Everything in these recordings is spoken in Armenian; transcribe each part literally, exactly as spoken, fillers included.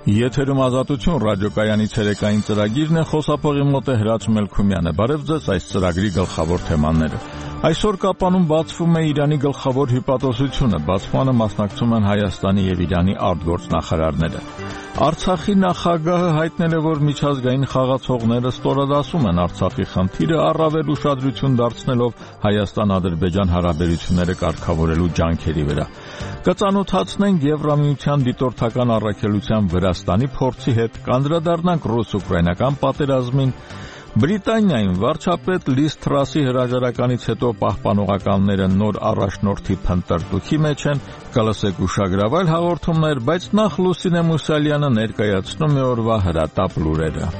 Եթերում ազատություն ռադիոկայանի ցերեկային ծրագիրն է, խոսափողի մոտ է Հրաչ Մելքումյանը։ Բարև ձեզ, այս ծրագրի գլխավոր թեմաները։ Այսօր Կապանում բացվում է Իրանի գլխավոր հյուպատոսությունը, բացմանը մասնակցում են Հայաստանի եւ Իրանի արտգործնախարարները։ Արցախի նախագահը հայտնել է, որ միջազգային խաղացողները ստորադասում են Արցախի խնդիրը, առավել ուշադրություն դարձնելով Հայաստան-Ադրբեջան հարաբերությունները կարգավորելու ջանքերի վրա։ Կծանոթացնենք Եվրամիության դիտորդական առաքելության Վրաստանի փորձի հետ, կանդրադառնանք ռուս-ուկրաինական պատերազմին, Բրիտանիայում վարչապետ Լիզ Թրասի հրաժարականից հետո պահպանողականները նոր առաջնորդի փնտրտուքի մեջ են, կլսեք ուշագրավայր հաղորդումներ, բայց նախ Լուսինե Մուսալյանը ներկայացնում է օրվա հրատապ լուրերը։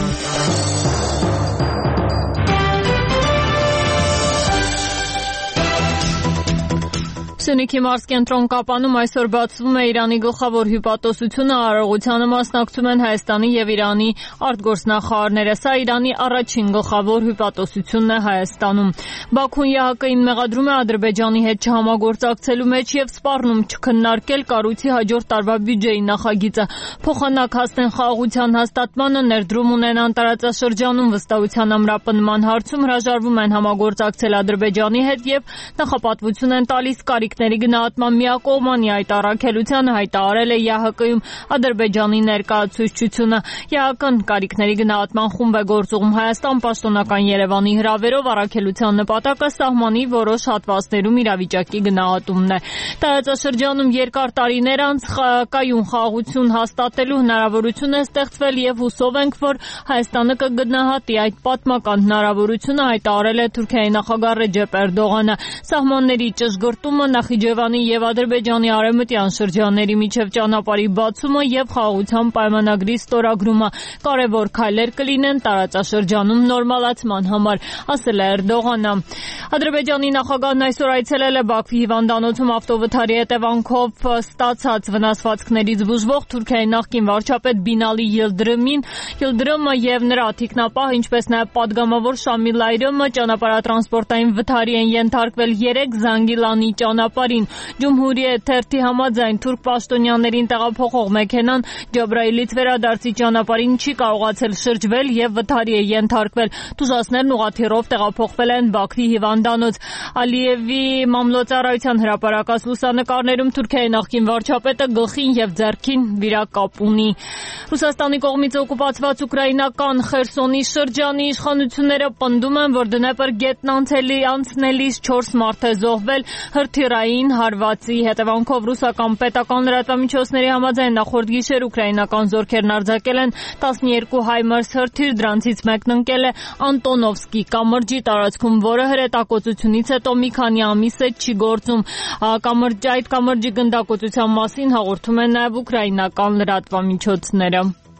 Սյունիքի մարզկենտրոն Կապանում այսօր բացվում է Իրանի գլխավոր հյուպատոսությունը, արարողությանը մասնակցում են Հայաստանի եւ Իրանի արտգործնախարարները։ Սա Իրանի առաջին գլխավոր հյուպատոսությունն է Հայաստանում։ Բաքուն ԵԱՀԿ-ին մեղադրում է Ադրբեջանի հետ չհամագործակցելու մեջ եւ սպառնում չքննարկել կառույցի հաջորդ տարվա բյուջեի նախագիծը։ Փոխանակ հասնեն խաղաղության հաստատմանը, ներդրում ունենան տարածաշրջանում, վստահության ամրապնման հարցում հրաժարվում են համագործակցել Ադրբեջանի հետ եւ նախապատվություն են տալիս կարիք գնահատման միակողմանի այդ առաքելությանը հայտարարել է ԵԱՀԿ-ում Ադրբեջանի ներկայացուցչությունը։ ԵԱՀԿ-ն կարիքների գնահատման խումբ է գործուղում Հայաստան պաշտոնական Երևանի հրավերով, առաքելության նպատակը սահմանի որոշ հատվածներում իրավիճակի գնահատումն է։ Տարածաշրջանում երկար տարիներ անց կայուն խաղաղություն հաստատելու հնարավորություն է ստեղծվել եւ հուսով ենք, որ Հայաստանը կգնահատի այդ պատմական հնարավորությունը, հայտարարել է Թուրքիայի նախագահ Ռեջեփ Էրդողանը։ Սահմանների ճշգրտումը, Նախիջևանի եւ Ադրբեջանի արևմտյան շրջանների միջև ճանապարհի բացումը եւ խաղաղության պայմանագրի ստորագրումը կարևոր քայլեր կլինեն տարածաշրջանում նորմալացման համար, ասել է Էրդողանը։ Ադրբեջանի նախագահն այսօր այցելել է Բաքվի հիվանդանոցում ավտովթարի հետևանքով ստացած վնասվածքներից բուժվող Թուրքիայի նախկին վարչապետ Բինալի Յիլդրիմին։ Յիլդրիմը եւ նրա թիկնապահ, ինչպես նաեւ падգամավոր Շամիլ Այրոմը ճանապարհատրանսպորտային վթարի են ենթարկվել երեք Զանգիլանի ճանապարհին։ Ջումհուրիե թերթի համաձայն թուրք պաշտոնյաներին տեղափոխող մեքենան Ջաբրայիլից վերադարձի ճանապարհին չի կարողացել շրջվել եւ վթարի է ենթարկվել։ Տուժածներն ուղղաթիռով տեղափոխվել են Բաքվի հիվանդանոց։ Ալիևի մամլոյցարայության հրապարակած լուսանկարներում Թուրքիայի նախկին վարչապետը գլխին եւ ձեռքին վիրակապ ունի։ Ռուսաստանի կողմից օկուպացված ուկրաինական Խերսոնի շրջանի իշխանությունները պնդում են, որ դնեպր գետն անցելի անցնելիս չորս մարդ է զոհվել հրթիռային հարվածի հետևանքով։ Ռուսական պետական լրատվամիջոցների համաձայն նախորդ գիշեր ուկրաինական զորքերն արձակել են տասներկու հայմարս հրթիռ, դրանցից մեկն ընկել է Անտոնովսկի կամրջի տարածքում, որը հրետակոծությունից հետո մի քանի ամիս է չի գործում։ Կամրջի այդ կամրջի գնդակոծության մասին հաղորդում են նաև ուկրաինական լրատվամիջոցները։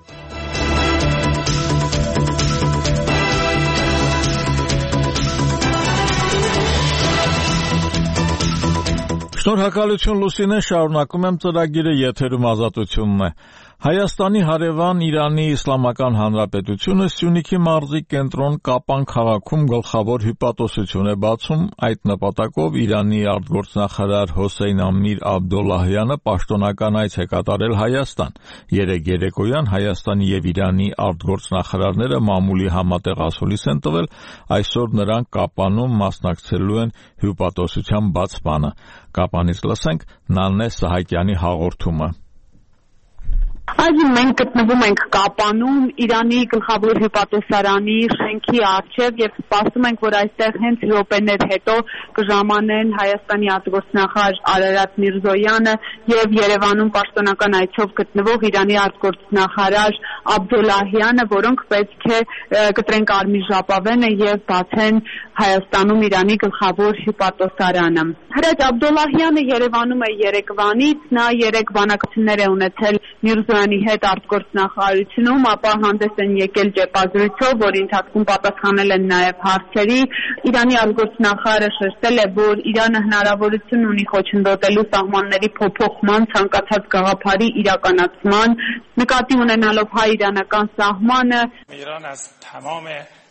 Շնորհակալություն Լուսինե, շարունակում եմ ծրագիրը, եթերում ազատությունն է։ Հայաստանի հարևան Իրանի Իսլամական Հանրապետությունը Սյունիքի մարզի կենտրոն Կապան քաղաքում գլխավոր հյուպատոսություն է բացում։ Այդ նպատակով Իրանի արտգործնախարար Հոսեյն Ամիր Աբդոլլահյանը պաշտոնական այց է կատարել Հայաստան։ Երեկ երեկոյան Հայաստանի եւ Իրանի արտգործնախարարները մամուլի համատեղ ասուլիս են տվել, այսօր նրանք Կապանում մասնակցելու են հյուպատոսության բացմանը։ Կապանից լսենք Նանե Սահակյանի հաղորդումը։ Այժմ մենք գտնվում ենք Կապանում, Իրանի գլխավոր հյուպատոսարանի շենքի առջև եւ սպասում ենք, որ այստեղ հենց րոպեներ հետո կժամանեն Հայաստանի արտգործնախարար Արարատ Միրզոյանը եւ Երևանում պաշտոնական այցով գտնվող Իրանի արտգործնախարար Աբդոլլահյանը, որոնք պետք է կտրեն կարմիր ժապավենը եւ բացեն Հայաստանում Իրանի գլխավոր հյուպատոսարանը։ Հրաչ Աբդոլլահյանը Երևանում է երեկվանից, նա երեք բանակցություններ է ունեցել Միրզոյանի հետ արտգործնախարարությունում, ապա հանդես են եկել ճեպազրույցով, որի ընթացքում պատասխանել են նաև հարցերի։ Իրանի արտգործնախարարը շեշտել է, որ Իրանը հնարավորություն ունի խոչընդոտելու սահմանների փոփոխման ցանկացած գաղափարի իրականացման, նկատի ունենալով հայ-իրանական սահմանը։ Իրանը از تمام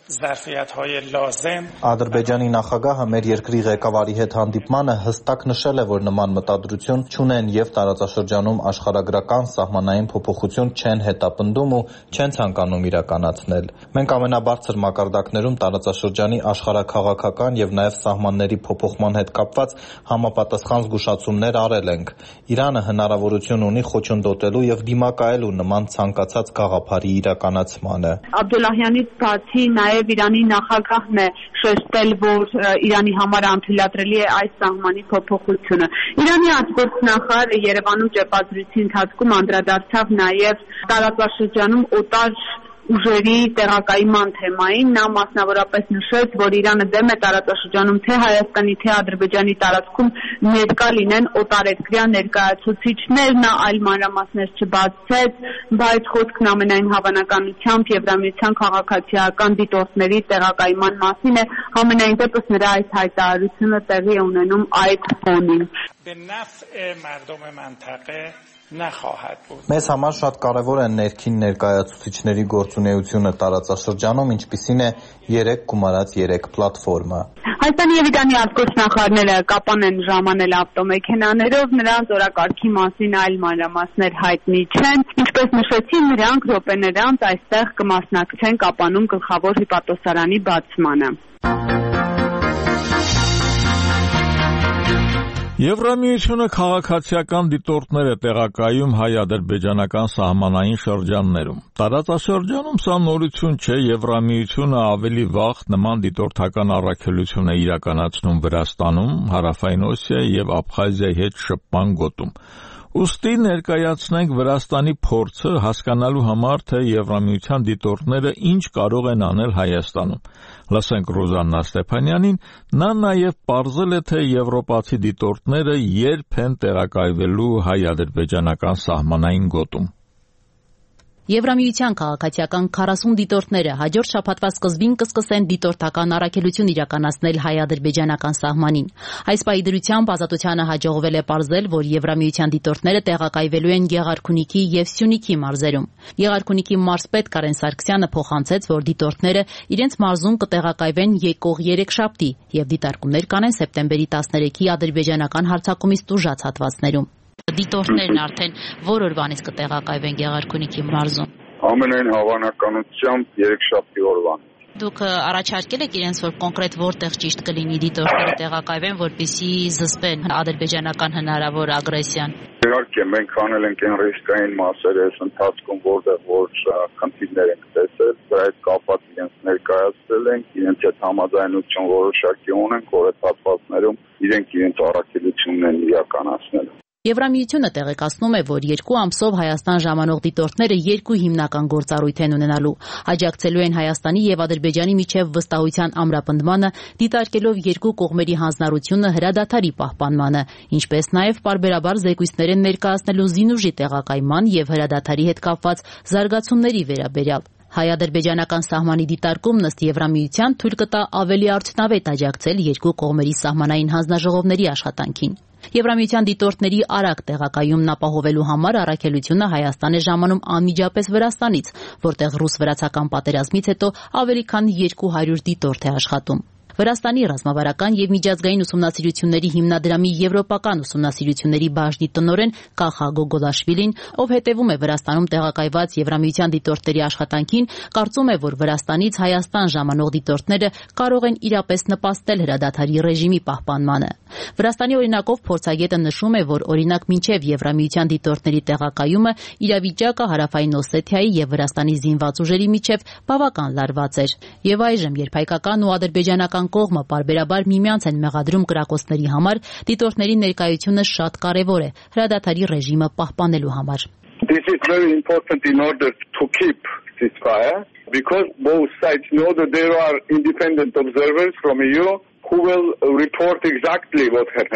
ظرفیت‌های لازم Ադրբեջանի նախագահը մեր երկրի ղեկավարի հետ հանդիպմանը հստակ նշել է, որ նման մտադրություն չունեն եւ տարածաշրջանում աշխարհագրական սահմանային փոփոխություն չեն հետապնդում ու չեն ցանկանում իրականացնել։ Մենք ամենաբարձր մակարդակներում տարածաշրջանի աշխարհաքաղաքական եւ նաեւ սահմանների փոփոխման հետ կապված համապատասխան զգուշացումներ արել ենք։ Իրանը հնարավորություն ունի խոչընդոտելու եւ դիմակայելու նման ցանկացած գաղափարի իրականացմանը։ Աբդուլլահյանից բացի նաեւ Իրանի նախագահն է շեշտել, որ Իրանի համար անթույլատրելի է այս սահմանի փոփոխությունը։ Իրանի արտգործնախարարը Երևանում ճեպազրույցի ընթացքում անդրադարձավ նաև տարածաշրջանում օտար ուժերի տեղակայման թեմային։ Նա մասնավորապես նշեց, որ Իրանը դեմ է տարածաշրջանում թե Հայաստանի, թե Ադրբեջանի տարածքում ներկա լինեն օտարերկրյա ներկայացուցիչներ։ Նա այլ մանրամասներ չբացեց, բայց խոսքն ամենայն հավանականությամբ Եվրամիության քաղաքացիական դիտորդների տեղակայման մասին է։ Համենայն դեպս նրա այս հայտարարությունը տեղի է ունենում այդ ֆոնին։ Մեզ համար շատ կարևոր է ներքին ներկայացուցիչների գործունեությունը տարածաշրջանում, ինչպիսին է երեք գումարած երեք պլատֆորմը։ Հայաստանի եւ Իրանի արտգործնախարարները կապան են ժամանել ավտոմեքենաներով, նրանց օրակարգի մասին այլ մանրամասներ հայտնի չեն։ Ինչպես նշեցին նրանք, րոպեներ անց այստեղ կմասնակցեն Կապանում գլխավոր հյուպատոսարանի բացմանը։ Եվրամիությունը քաղաքացիական դիտորդներ է տեղակայում հայ-ադրբեջանական սահմանային շրջաններում։ Տարածաշրջանում սա նորություն չէ, Եվրամիությունը ավելի վաղ նման դիտորդական առաքելություն է իրականացնում Վրաստանում, Հարավային Օսիայի եւ Աբխազիայի հետ շփման գոտում։ Ուստի ներկայացնենք Վրաստանի փորձը հասկանալու համար, թե Եվրամիության դիտորդները ինչ կարող են անել Հայաստանում։ Լսենք Ռոզաննա Ստեփանյանին, նա նաև պարզել է, թե եվրոպացի դիտորդները երբ են տեղակայվելու հայ-ադրբեջանական սահմանային գոտում։ Եվրամիության քաղաքացիական քառասուն դիտորդները հաջորդ շաբաթվա սկզբին կսկսեն դիտորդական առաքելություն իրականացնել հայ-ադրբեջանական սահմանին։ Այս պահի դրությամբ Ազատությանը հաջողվել է պարզել, որ Եվրամիության դիտորդները տեղակայվելու են Գեղարքունիքի եւ Սյունիքի մարզերում։ Գեղարքունիքի մարզպետ Կարեն Սարգսյանը փոխանցեց, որ դիտորդները իրենց մարզում կտեղակայվեն եկող երեքշաբթի եւ դիտարկումներ կանեն սեպտեմբերի տասներեքի ադրբեջանական հարձակումից տուժած հատվածներում։ Դիտորդներն արդեն որ օրվանից կտեղակայվեն Գեղարքունիքի մարզում։ Ամենայն հավանականությամբ երեքշաբթի օրվան։ Դուք առաջարկել եք իրենց, որ կոնկրետ որտեղ ճիշտ կլինի դիտորդները տեղակայվեն, որպեսզի զսպեն ադրբեջանական հնարավոր ագրեսիան։ Իհարկե, մենք անել ենք այն ռիսկային մասերը այս ընթացքում, որտեղ որ խնդիրներ ենք տեսել, դրա հետ կապված իրենց ներկայացրել ենք, իրենց հետ համաձայնություն որոշակի ունենք, որ այդ հատվածներում իրենք իրենց առաքելությունն են իրականացնել։ Եվրամիությունը տեղեկացնում է, որ երկու ամսով Հայաստան ժամանող դիտորդները երկու հիմնական գործառույթ են ունենալու։ Աջակցելու են Հայաստանի եւ Ադրբեջանի միջև վստահության ամրապնդմանը, դիտարկելով երկու կողմերի հանձնառությունը հրադադարի պահպանմանը, ինչպես նաեւ պարբերաբար զեկույցներ են ներկայացնելու զինուժի տեղակայման եւ հրադադարի հետ կապված զարգացումների վերաբերյալ։ Հայ-ադրբեջանական սահմանի դիտարկումն ըստ Եվրամիության թույլ կտա ավելի արդյունավետ աջակցել երկու կողմերի սահմանային հանձնաժողովների աշխատանքին։ Եվրամիության դիտորդների արագ տեղակայումն ապահովելու համար առաքելությունը Հայաստան է ժամանում անմիջապես Վրաստանից, որտեղ ռուս-վրացական պատերազմից հետո ավելի քան երկու հարյուր դիտորդ է աշխատում։ Վրաստանի ռազմավարական եւ միջազգային ուսումնասիրությունների հիմնադրամի եվրոպական ուսումնասիրությունների բաժնի տնօրեն Կախա Գոգոլաշվիլին, ով հետևում է Վրաստանում տեղակայված Եվրամիության դիտորդների աշխատանքին, կարծում է, որ Վրաստանից Հայաստան ժամանող դիտորդները կարող են իրապես նպաստել հրադադարի ռեժիմի պահպանմանը։ Վրաստանի օրինակով փորձագետը նշում է, որ օրինակ մինչև Եվրամիության դիտորդների տեղակայումը իրավիճակը Հարավային Օսեթիայի եւ Վրաստանի զինված ուժերի միջև բավական լարված էր։ Եվ այժմ, երբ հայկական ու ադրբեջանական կողմը պարբերաբար միմյանց են մեղադրում կրակոցների համար, դիտորդների ներկայությունը շատ կարևոր է հրադադարի ռեժիմը պահպանելու համար։ This is very important in order to keep ceasefire because both sides know that there are independent observers from E U who will report exactly what happened.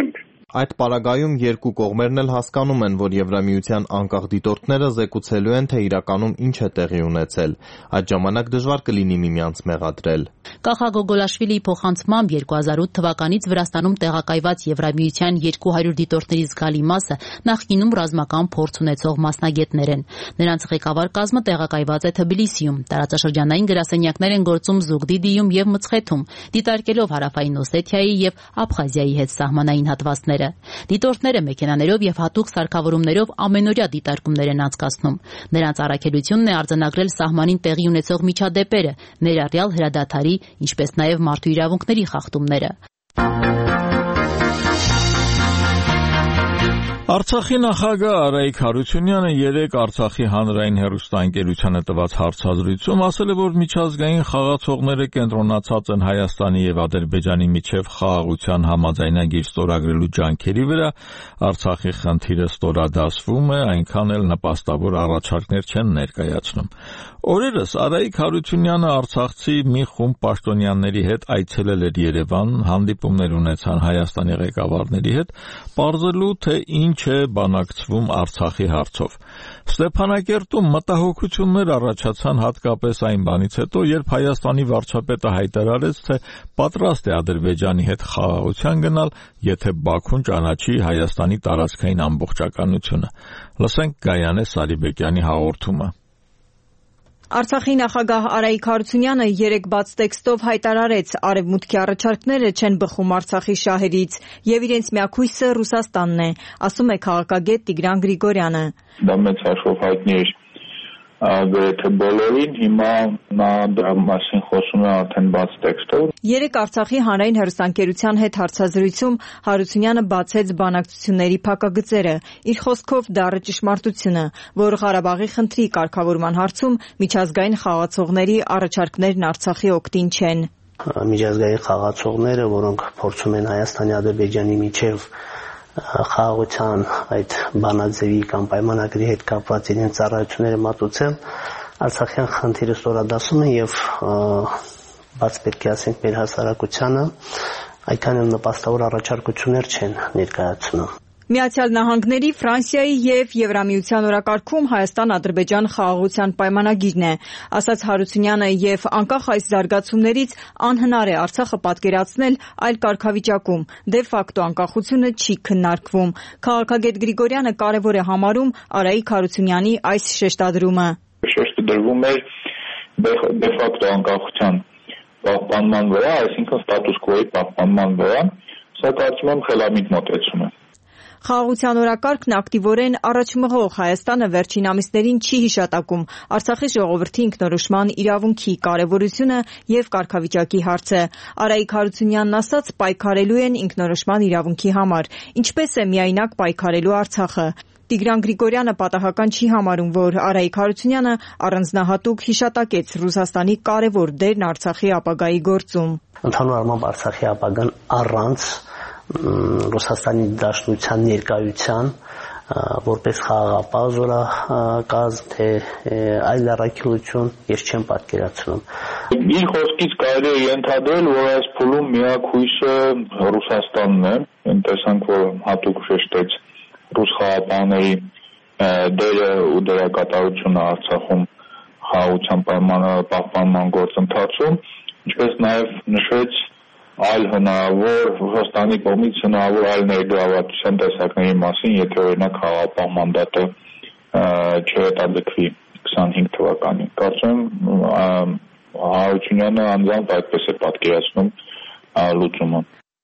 Այդ պարագայում երկու կողմերն էլ հասկանում են, որ Եվրամիության անկախ դիտորդները զեկուցելու են, թե իրականում ինչ է տեղի ունեցել։ Այդ ժամանակ դժվար կլինի միմյանց մեղադրել։ Կախա Գոգոլաշվիլիի փոխանցմամբ երկու հազար ութ թվականից Վրաստանում տեղակայված Եվրամիության երկու հարյուր դիտորդների զգալի մասը նախկինում ռազմական փորձ ունեցող մասնագետներ են։ Նրանց ղեկավար կազմը տեղակայված է Թբիլիսիում, տարածաշրջանային գրասենյակներ են գործում Զուգդիդիում եւ Մցխեթում, դիտարկելով Հարավային Օսեթիայի եւ Աբխազիայի հետ սահմանային հատվածները։ Դիտորդները մեքենաներով եւ հատուկ սարքավորումներով ամենօրյա դիտարկումներ են անցկացնում։ Նրանց առաքելությունն է արձանագրել սահմանին տեղի ունեցող միջադեպերը, ներառյալ հրադադարի, ինչպես նաեւ մարդու իրավունքների խախտումները։ Արցախի նախագահ Արայիկ Հարությունյանը երեկ Արցախի հանրային հեռուստաընկերությանը տված հարցազրույցում ասել է, որ միջազգային խաղացողները կենտրոնացած են Հայաստանի եւ Ադրբեջանի միջև խաղաղության համաձայնագիր ստորագրելու ջանքերի վրա, Արցախի խնդիրը ստորադասվում է, այնքան էլ նպաստավոր առաջարկներ չեն ներկայացնում։ Օրերս Արայիկ Հարությունյանը արցախցի մի խումբ պաշտոնյաների հետ այցելել էր Երևան, հանդիպումներ ունեցան Հայաստանի ղեկավարների հետ, պարզելու թե ինչ է բանակցվում Արցախի հարցով։ Ստեփանակերտում մտահոգություններ առաջացան հատկապես այն բանից հետո, երբ Հայաստանի վարչապետը հայտարարեց, թե պատրաստ է Ադրբեջանի հետ խաղաղության գնալ, եթե Բաքուն ճանաչի Հայաստանի տարածքային ամբողջականությունը։ Լսենք Գայանե Սարիբեկյանի հաղորդումը։ Արցախի նախագահ Արայիկ Հարությունյանը երեկ բաց տեքստով հայտարարեց, արևմուտքի առաջարկները չեն բխում Արցախի շահերից եւ իրենց միակույսը Ռուսաստանն է, ասում է քաղաքագետ Տիգրան Գրիգորյանը։ Դա մեծ հաշվով հայտնի էր գրեթե բոլորին, հիմա նա դրա մասին խոսում է արդեն բաց տեքստով։ Երեկ Արցախի հանրային հեռուստաընկերության հետ հարցազրույցում Հարությունյանը բացեց բանակցությունների փակագծերը։ Իր խոսքով դառը ճշմարտությունը, որ Ղարաբաղի խնդրի կարգավորման հարցում միջազգային խաղացողների առաջարկներն Արցախի օգտին չեն։ Միջազգային խաղացողները, որոնք փորձում են Հայաստանի Ադրբեջանի միջև խաղաղության այդ բանաձևի կամ պայմանագրի հետ կապված իրենց ծառայությունները մատուցել, Արցախյան խնդիրը ստորադասում են եւ բաց պետք է ասենք մեր հասարակությանը այդքան էլ նպաստավոր առաջարկություններ չեն ներկայացնում։ Միացյալ Նահանգների, Ֆրանսիայի եւ Եվրամիության օրակարգում Հայաստան-Ադրբեջան խաղաղության պայմանագիրն է, ասաց Հարությունյանը, եւ անկախ այս զարգացումներից անհնար է Արցախը պատկերացնել այլ կարգավիճակում, դե ֆակտո անկախությունը չի քննարկվում։ Քաղաքագետ Գրիգորյանը կարևոր է համարում Արայիկ Հարությունյանի այս շեշտադրումը։ Շեշտը դրվում է դե ֆակտո անկախության պահպանման վրա, այսինքն ստատուս կվոյի պահպանման վրա, սա կարծում եմ խելամիտ մոտեցում է։ Խաղաղության օրակարգն ակտիվորեն առաջմղող Հայաստանը վերջին ամիսներին չի հիշատակում Արցախի ժողովրդի ինքնորոշման իրավունքի կարևորությունը եւ կարգավիճակի հարցը։ Արայիկ Հարությունյանն ասաց, պայքարելու են ինքնորոշման իրավունքի համար, ինչպես է միայնակ պայքարելու Արցախը։ Տիգրան Գրիգորյանը պատահական չի համարում, որ Արայիկ Հարությունյանը առանձնահատուկ հիշատակեց Ռուսաստանի կարևոր դերն Արցախի ապագայի գործում։ Ընդհանուր առմամբ Արցախի ապագան առանց Ռուսաստանի Դաշնության ներկայության որպես խաղաղապահ զորակազմ թե այլ առաքելություն ես չեմ պատկերացնում։ Իր խոսքից կարելի է ենթադրել, որ այս փուլում միակ հույսը Ռուսաստանն է, այն տեսանք, որ հատուկ շեշտեց ռուս խաղաղապահների դերը ու դերակատարությունը Արցախում խաղաղության պահպանման գործընթացում, ինչպես նաև նշեց այլ հնարավոր Ռուսաստանի կողմից հնարավոր այլ ներգրավվածության տեսակների մասին, եթե օրինակ խաղաղապահ մանդատը չհետաձգվի քսանհինգ թվականին։ Կարծում եմ Հարությունյանը անձամբ այդպես է պատկերացնում լուծումը։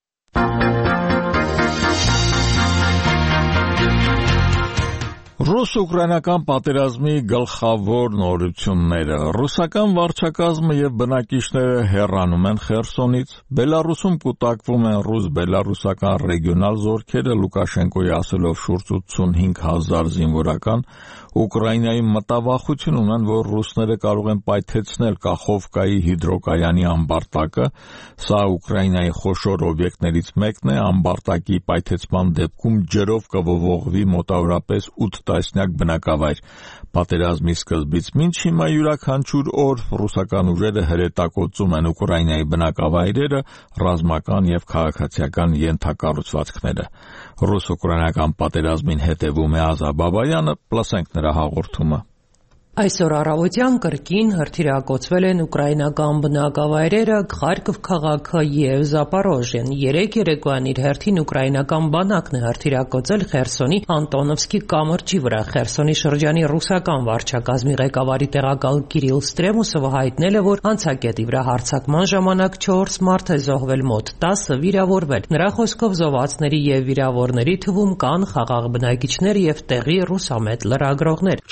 Ռուս-ուկրաինական պատերազմի գլխավոր նորությունները։ Ռուսական վարչակազմը եւ բնակիչները հեռանում են Խերսոնից, Բելարուսում կուտակվում են ռուս-բելարուսական ռեգիոնալ զորքերը, Լուկաշենկոյի ասելով շուրջ ութսունհինգ հազար զինվորական, Ուկրաինայի մտավախություն ունեն, որ ռուսները կարող են պայթեցնել Կախովկայի հիդրոկայանի ամբարտակը, սա Ուկրաինայի խոշոր օբյեկտներից մեկն է, ամբարտակի պայթեցման դեպքում ջրով կվողվի մոտավորապես ութ տասնյակ բնակավայր։ Պատերազմի սկզբից մինչ հիմա յուրաքանչյուր օր ռուսական ուժերը հրետակոծում են Ուկրաինայի բնակավայրերը, ռազմական եւ քաղաքացիական ենթակառուցվածքները։ Ռուս-ուկրաինական պատերազմին հետևում է Ազա Բաբայանը, լսենք նրա հաղորդումը։ Այսօր առավոտյան կրկին հրթիռակոծվել են ուկրաինական բնակավայրերը Խարկով քաղաքը եւ Զապորոժիան։ Երեք երեկոյան իր հերթին ուկրաինական բանակն է հրթիռակոծել Խերսոնի Անտոնովսկի կամրջի վրա։ Խերսոնի շրջանի ռուսական վարչակազմի ղեկավարի տեղակալ Կիրիլ Ստրեմուսովը հայտնել է, որ անցակետի վրա հարձակման ժամանակ չորս մարդ է зողվել, մոտ տասը վիրավորվել։ Նրա խոսքով զոհվածների եւ վիրավորների թվում կան խաղաղ բնակիչներ եւ տեղի ռուսամետ լրագրողներ։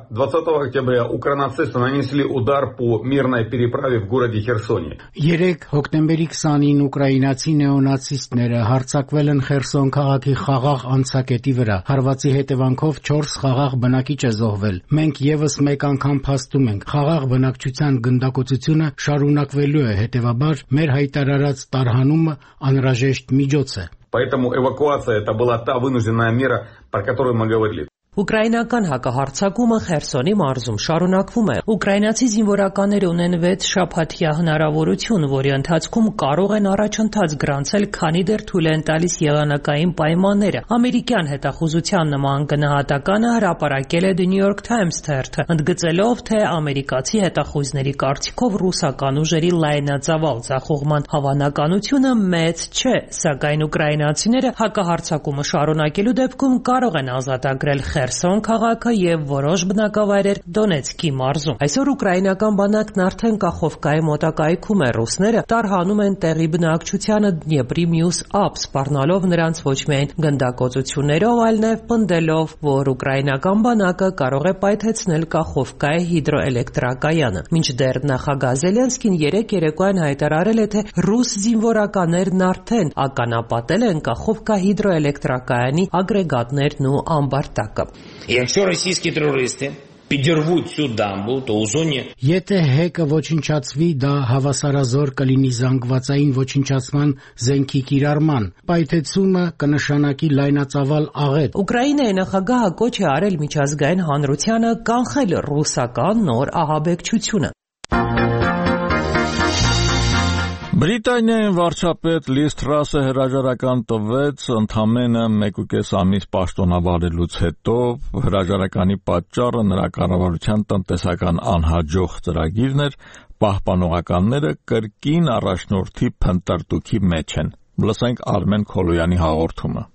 октября укронацисты нанесли удар по мирной переправе в городе Херсоне. Երեք հոկտեմբերի քսանին ուկրաինացի նեոնացիստները հարձակվել են Խերսոն քաղաքի խաղաղ անցակետի վրա։ Հարվածի հետևանքով չորս խաղաղ բնակիչ է զոհվել։ Մենք եւս մեկ անգամ փաստում ենք, խաղաղ բնակչության գնդակոծությունը շարունակվելու է, հետեւաբար մեր հայտարարած տարհանումը անհրաժեշտ միջոց է։ Поэтому эвакуация это была та вынужденная мера, про которую мы говорили. Ուկրաինական հակահարձակումը Խերսոնի մարզում շարունակվում է։ Ուկրաինացի զինվորականները ունեն վեց շաբաթյա հնարավորություն, որի ընթացքում կարող են առաջընթաց գրանցել, քանի դեռ թույլ են տալիս եղանակային պայմանները։ Ամերիկյան հետախուզության նման գնահատականը հրապարակել է The New York Times թերթը, ընդգծելով, թե ամերիկացի հետախուզների կարծիքով ռուսական ուժերի լայնածավալ ձախողման հավանականությունը մեծ չէ, սակայն ուկրաինացիները հակահարձակումը շարունակելու դեպքում կարող են ազատագրել Խերսոն քաղաքը եւ որոշ բնակավայրեր Դոնեցկի մարզում։ Այսօր ուկրաինական բանակն արդեն Կախովկայի մոտակայքում է։ Ռուսները տարհանում են տեղի բնակչությանը Դնեպրի մյուս ափ, սպառնալով նրանց ոչ միայն գնդակոծություններով, այլ նաեւ պնդելով, որ ուկրաինական բանակը կարող է պայթեցնել Կախովկայի հիդրոէլեկտրակայանը։ Մինչդեռ նախագահ Զելենսկին երեք երեկոյան հայտարարել է, թե ռուս զինվորականներն արդեն ականապատել են Կախովկա հիդրոէլեկտրակայանի ագրեգատներն ու ամբարտակը։ Якщо російські терористи підірвуть цю дамбу, то у зоні Եթե հեկը ոչնչացվի, դա հավասարազոր կլինի զանգվածային ոչնչացման զենքի կիրառման։ Պայթեցումը կնշանակի լայնածավալ աղետ։ Ուկրաինայի նախագահը կոչ է արել միջազգային հանրությանը կանխել ռուսական նոր ահաբեկչությունը։ Բրիտանիայի վարչապետ Լիզ Թրասը հրաժարական տվեց ընդամենը մեկուկես ամիս պաշտոնավարելուց հետո։ Հրաժարականի պատճառը նրա կառավարության տնտեսական անհաջող ծրագիրն էր, պահպանողականները կրկին առաջնորդի փնտրտուքի մեջ են։ Լսենք Արմեն Քոլոյանի հաղորդումը։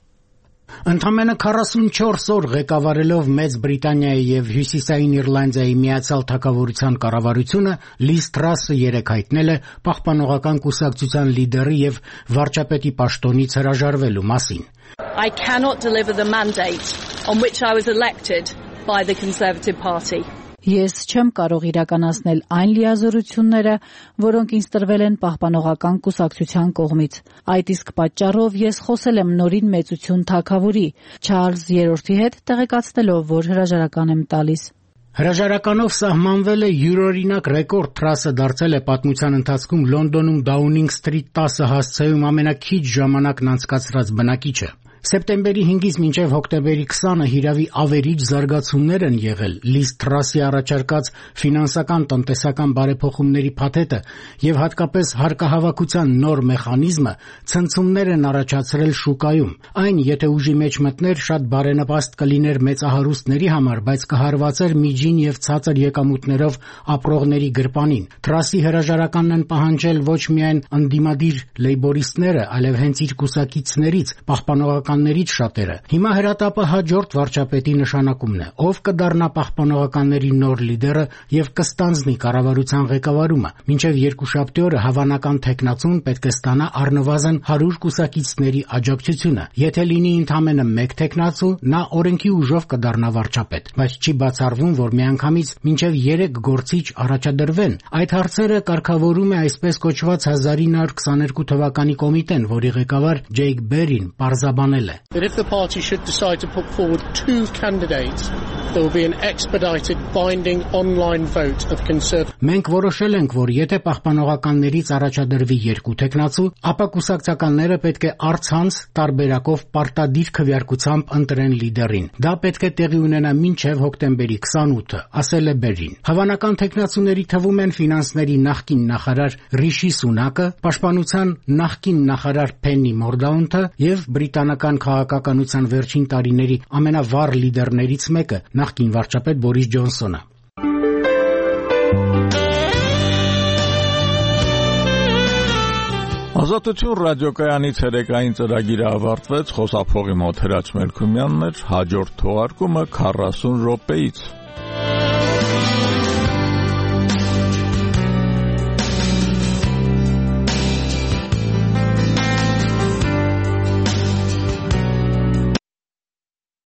Ընդամենը քառասունչորս օր ղեկավարելով Մեծ Բրիտանիայի եւ Հյուսիսային Իռլանդիայի միացյալ թագավորության կառավարությունը, Լիզ Թրասը երեկ հայտնել է պահպանողական կուսակցության լիդերի եւ վարչապետի պաշտոնից հրաժարվելու մասին։ I cannot deliver the mandate on which I was elected by the Conservative Party. Ես չեմ կարող իրականացնել այն լիազորությունները, որոնք ինձ տրվել են պահպանողական կուսակցության կողմից։ Այդ իսկ պատճառով ես խոսել եմ նորին մեծություն թագավորի Չարլզ երրորդի հետ, տեղեկացնելով, որ հրաժարական եմ տալիս։ Հրաժարականով սահմանվել է յուրօրինակ ռեկորդ։ Թրասը դարձել է պատմության ընթացքում Լոնդոնում Դաունինգ Սթրիթ տասը հասցեում ամենաքիչ ժամանակն անցկացրած բնակիչը։ Սեպտեմբերի հինգից մինչև հոկտեմբերի քսանը հիրավի ավերիչ զարգացումներ են եղել։ Լիզ Թրասի առաջարկած ֆինանսական տնտեսական բարեփոխումների փաթեթը եւ հատկապես հարկահավաքության նոր մեխանիզմը ցնցումներ են առաջացրել շուկայում։ Այն, եթե ուժի մեջ մտներ, շատ բարենպաստ կլիներ մեծահարուստների համար, բայց կհարվածեր միջին եւ ցածր եկամուտներով ապրողների գրպանին։ Թրասի հրաժարականն են պահանջել ոչ միայն ընդդիմադիր լեյբորիստները, այլև հենց իր կուսակիցներից, պահպանողականներից շատերը։ Հիմա հրատապը հաջորդ վարչապետի նշանակումն է, ով կդառնա պահպանողականների նոր լիդերը եւ կստանձնի կառավարության ղեկավարումը։ Մինչեւ երկուշաբթի օրը հավանական տեխնացուն պետք է ստանա առնվազն հարյուր կուսակիցների աջակցությունը։ Եթե լինի ընդամենը մեկ տեխնացու, նա օրենքի ուժով կդառնա վարչապետ, բայց չի բացառվում, որ միանգամից մինչեւ երեք գործիչ առաջադրվեն։ Այդ հարցերը կարգավորում է այսպես կոչված հազար ինը հարյուր քսաներկու թվականի կոմիտեն, որի ղեկավար Ջեյք Բերին պարզաբանել պահպանել է. If the party should decide to put forward two candidates, there will be an expedited binding online vote of conservative. Մենք որոշել ենք, որ եթե պահպանողականներից առաջադրվի երկու տեխնացու, ապա կուսակցականները պետք է առցանց տարբերակով պարտադիր քվեարկությամբ ընտրեն լիդերին։ Դա պետք է տեղի ունենա մինչև հոկտեմբերի քսանութը, ասել է Բերին։ Հավանական տեխնացուների թվում են ֆինանսների նախկին նախարար Ռիշի Սունակը, պաշտպանության նախկին նախարար Փեննի Մորդաունթը եւ բրիտանական քաղաքականության վերջին տարիների ամենավառ լիդերներից մեկը, նախկին վարչապետ Բորիս Ջոնսոնը։ Ազատություն ռադիոկայանի ցերեկային ծրագիրը ավարտվեց, խոսափողի մոտ Հրաչ Մելքումյանն էր, հաջորդ թողարկումը քառասուն րոպեից։